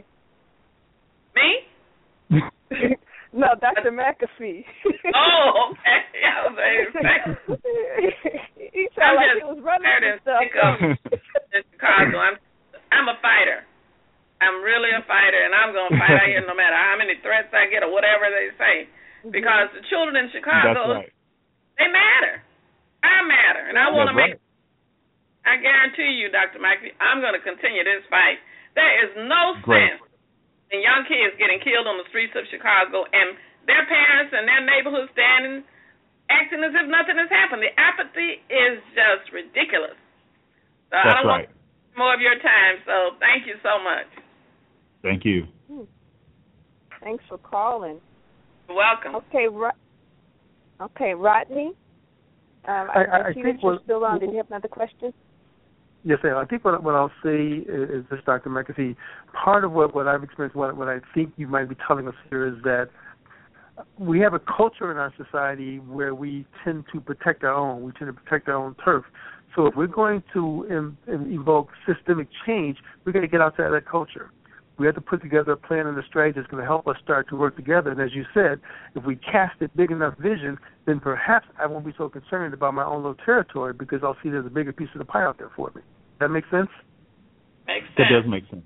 Me? No, Doctor McAfee. Oh, okay. Yeah, baby. He sounded like he was running and stuff. In Chicago, I'm, I'm a fighter. I'm really a fighter, and I'm going to fight out here no matter how many threats I get or whatever they say. Because the children in Chicago, right. they matter. I matter, and I want to make. Right. I guarantee you, Doctor McAfee, I'm going to continue this fight. There is no Great. sense in young kids getting killed on the streets of Chicago and their parents and their neighborhood standing, acting as if nothing has happened. The apathy is just ridiculous. So That's I don't right. want more of your time, so thank you so much. Thank you. Thanks for calling. You're welcome. Okay, Ro- okay, Rodney. Um, I, I, I, I see think that you're what, still on. Did you have another question? Yes, ma'am. I think what, what I'll say is, is this, Doctor McAfee, part of what, what I've experienced, what, what I think you might be telling us here is that we have a culture in our society where we tend to protect our own. We tend to protect our own turf. So if we're going to in, in evoke systemic change, we're going to get outside of that culture. We have to put together a plan and a strategy that's going to help us start to work together. And as you said, if we cast a big enough vision, then perhaps I won't be so concerned about my own little territory because I'll see there's a bigger piece of the pie out there for me. That makes sense? Makes sense. That does make sense.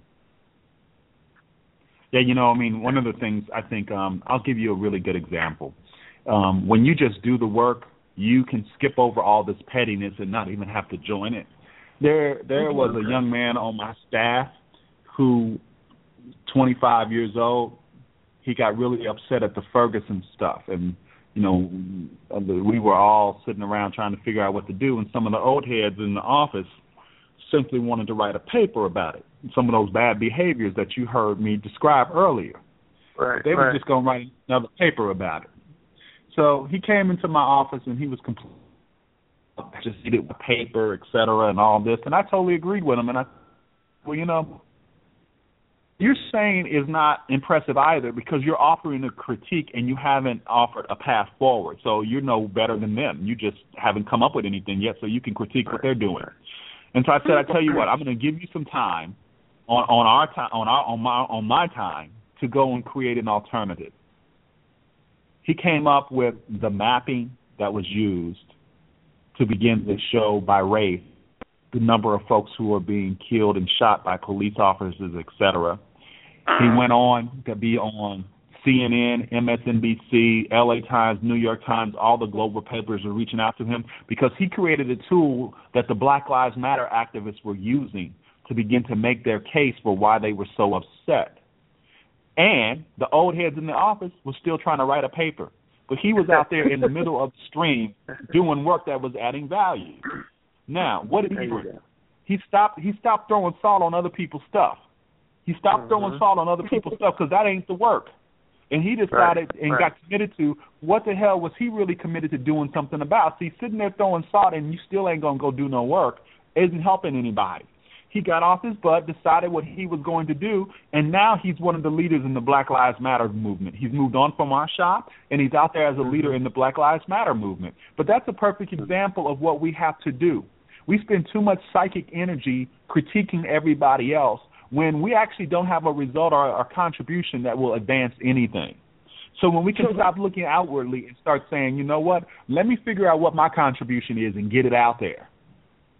Yeah, you know, I mean, one of the things I think, um, I'll give you a really good example. Um, when you just do the work, you can skip over all this pettiness and not even have to join it. There, there was a young man on my staff who, twenty-five years old, he got really upset at the Ferguson stuff, and you know, we were all sitting around trying to figure out what to do, and some of the old heads in the office simply wanted to write a paper about it. Some of those bad behaviors that you heard me describe earlier. Right. They were right. just going to write another paper about it. So he came into my office and he was completely just needed a paper, et cetera, and all this. And I totally agreed with him. And I, well, you know, you're saying is not impressive either because you're offering a critique and you haven't offered a path forward. So you're no better than them. You just haven't come up with anything yet, so you can critique right. what they're doing. And so I said, I tell you what, I'm going to give you some time on, on our time, on our on my on my time to go and create an alternative. He came up with the mapping that was used to begin the show by race, the number of folks who are being killed and shot by police officers, et cetera. He went on to be on C N N, M S N B C, L A Times, New York Times. All the global papers are reaching out to him because he created a tool that the Black Lives Matter activists were using to begin to make their case for why they were so upset. And the old heads in the office were still trying to write a paper. But he was out there in the middle of the stream doing work that was adding value. Now, what did he do? He stopped, he stopped throwing salt on other people's stuff. He stopped throwing salt on other people's stuff because that ain't the work. And he decided right, and right. got committed to what the hell was he really committed to doing something about. See, sitting there throwing salt and you still ain't going to go do no work isn't helping anybody. He got off his butt, decided what he was going to do, and now he's one of the leaders in the Black Lives Matter movement. He's moved on from our shop, and he's out there as a leader in the Black Lives Matter movement. But that's a perfect example of what we have to do. We spend too much psychic energy critiquing everybody else when we actually don't have a result or a contribution that will advance anything. So when we can stop looking outwardly and start saying, you know what, let me figure out what my contribution is and get it out there.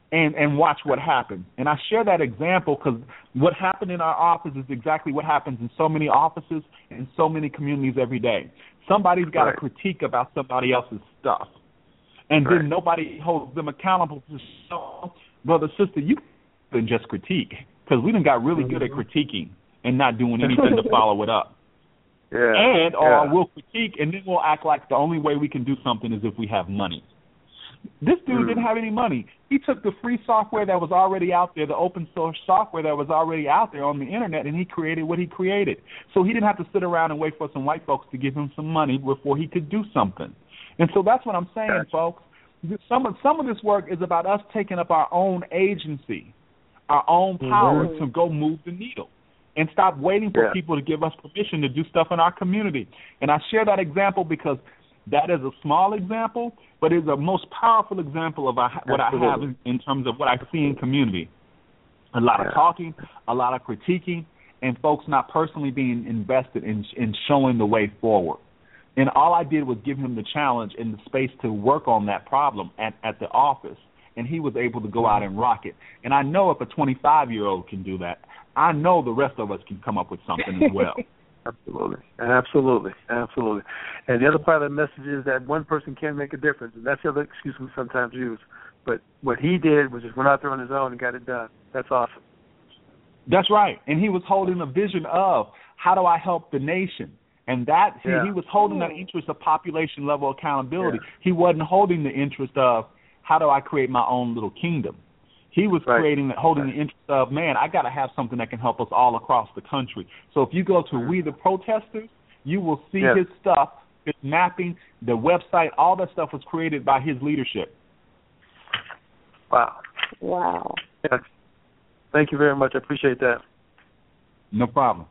and, and watch what happens. And I share that example because what happened in our office is exactly what happens in so many offices and so many communities every day. Somebody's got right. a critique about somebody else's stuff, and right. then nobody holds them accountable to show, brother, sister, you can just critique because we done got really mm-hmm. good at critiquing and not doing anything to follow it up. Yeah. And or yeah. we'll critique and then we'll act like the only way we can do something is if we have money. This dude mm. didn't have any money. He took the free software that was already out there, the open source software that was already out there on the internet, and he created what he created. So he didn't have to sit around and wait for some white folks to give him some money before he could do something. And so that's what I'm saying, gotcha. folks. Some of, some of this work is about us taking up our own agency, our own power mm-hmm. to go move the needle. And stop waiting for yeah. people to give us permission to do stuff in our community. And I share that example because that is a small example, but it's a most powerful example of what Absolutely. I have in, in terms of what I see in community. A lot yeah. of talking, a lot of critiquing, and folks not personally being invested in, in showing the way forward. And all I did was give him the challenge and the space to work on that problem at, at the office, and he was able to go out and rock it. And I know if a twenty-five-year-old can do that, I know the rest of us can come up with something as well. Absolutely, absolutely, absolutely. And the other part of the message is that one person can make a difference, and that's the other excuse we sometimes use. But what he did was just went out there on his own and got it done. That's awesome. That's right. And he was holding a vision of how do I help the nation? And that see, yeah. he was holding that interest of population level accountability. Yeah. He wasn't holding the interest of how do I create my own little kingdom. He was right. creating, holding right. the interest of, man, I got to have something that can help us all across the country. So if you go to We the Protesters, you will see yes. his stuff, his mapping, the website, all that stuff was created by his leadership. Wow. Wow. Yes. Thank you very much. I appreciate that. No problem.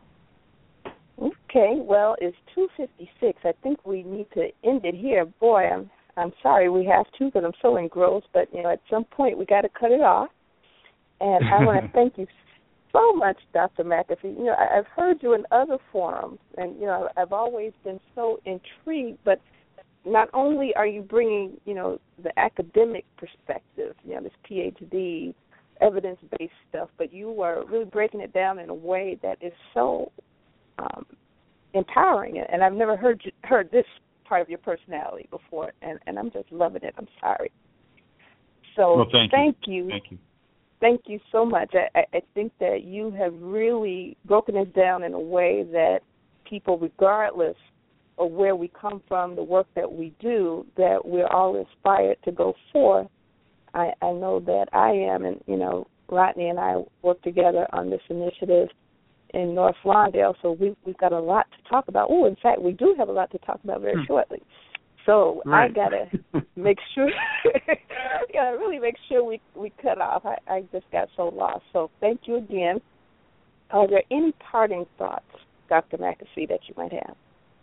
Okay, well, it's two fifty-six. I think we need to end it here. Boy, I'm I'm sorry we have to because I'm so engrossed, but, you know, at some point we got to cut it off. And I want to thank you so much, Doctor McAfee. You know, I, I've heard you in other forums, and, you know, I've always been so intrigued, but not only are you bringing, you know, the academic perspective, you know, this P H D, evidence-based stuff, but you are really breaking it down in a way that is so um, empowering. And I've never heard you, heard this part of your personality before, and, and I'm just loving it. I'm sorry. So well, thank, thank you. you. Thank you. Thank you so much. I, I think that you have really broken it down in a way that people, regardless of where we come from, the work that we do, that we're all inspired to go forth. I, I know that I am, and, you know, Rodney and I work together on this initiative in North Lawndale, so we've, we've got a lot to talk about. Oh, in fact, we do have a lot to talk about very shortly. So right. I got to make sure, got to really make sure we, we cut off. I, I just got so lost. So thank you again. Are there any parting thoughts, Doctor McAfee, that you might have?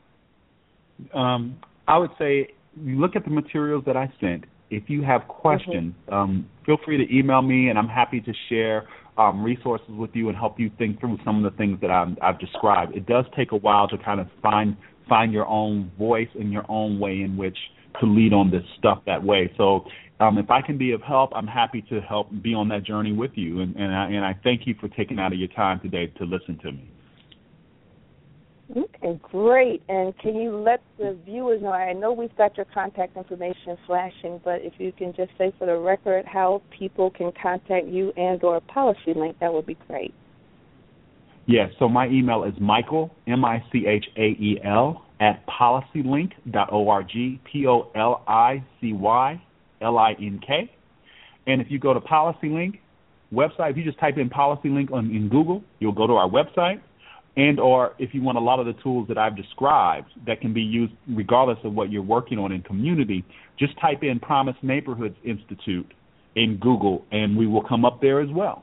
Um, I would say look at the materials that I sent. If you have questions, mm-hmm. um, feel free to email me, and I'm happy to share um, resources with you and help you think through some of the things that I'm, I've described. It does take a while to kind of find find your own voice and your own way in which to lead on this stuff that way. So um, if I can be of help, I'm happy to help be on that journey with you. And, and, I, and I thank you for taking out of your time today to listen to me. Okay, great. And can you let the viewers know, I know we've got your contact information flashing, but if you can just say for the record how people can contact you and or PolicyLink, that would be great. Yes, so my email is Michael, M I C H A E L, at policylink dot org, P O L I C Y L I N K. And if you go to PolicyLink website, if you just type in PolicyLink on, in Google, you'll go to our website. And or if you want a lot of the tools that I've described that can be used regardless of what you're working on in community, just type in Promise Neighborhoods Institute in Google, and we will come up there as well.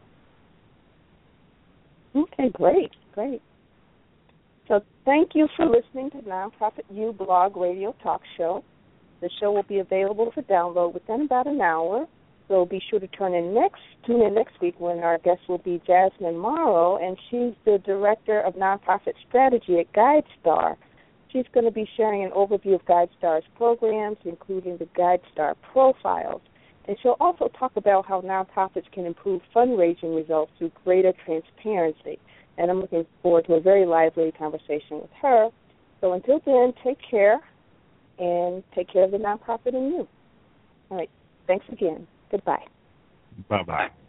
Okay, great, great. So thank you for listening to Nonprofit U Blog Radio Talk Show. The show will be available for download within about an hour. So be sure to turn in next, tune in next week when our guest will be Jasmine Morrow, and she's the Director of Nonprofit Strategy at GuideStar. She's going to be sharing an overview of GuideStar's programs, including the GuideStar profiles. And she'll also talk about how nonprofits can improve fundraising results through greater transparency. And I'm looking forward to a very lively conversation with her. So until then, take care, and take care of the nonprofit in you. All right. Thanks again. Goodbye. Bye-bye.